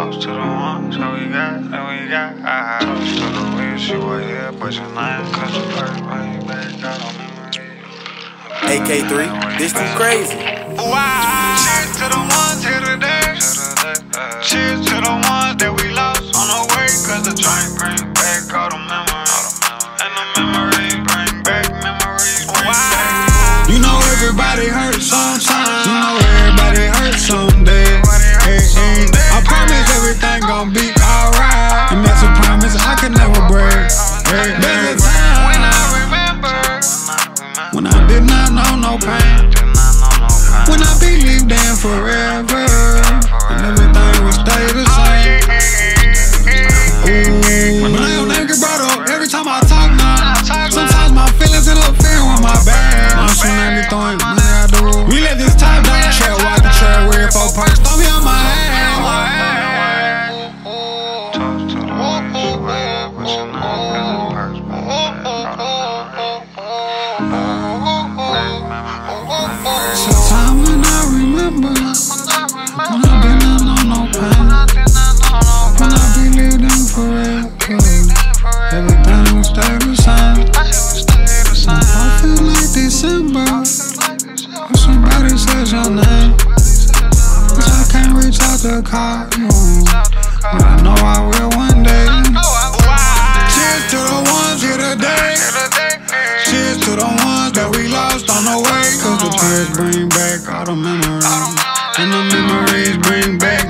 Toast to the ones that we got. Toast to the wish you were here, but you're not. Cause the first way back out on memory. AK3, this too crazy. Wow. Cheers to the ones here today. Cheers to the ones that we lost on the way. Cause the drink bring back all the memories. And the memories bring back memories. Wow. You know everybody hurts sometimes. You know everybody hurts someday. I promise everything gon' be alright. And that's a promise I can never break. There's a time When I remember when I did not know no pain. When I believed in forever, and everything would stay the same. Ooh, when I don't get brought up, every time I talk now, sometimes my feelings interfere with my bad. I'm shooting at me throwing money out the roof. We let this top down, trap, walk the trap, wear 4 perks, throw me on my hand. Toast to the wish you were here, but you're not. Cause the first way back Sometime when I remember, when I did not know no pain, when I believed in forever, everything would stay the same. I feel like December, when somebody says your name, but I can't reach out to call you, but I know I will one day. Cheers to the ones here today. Cheers to the ones that we lost on the way. Cause the tears bring back all the memories, and the memories bring back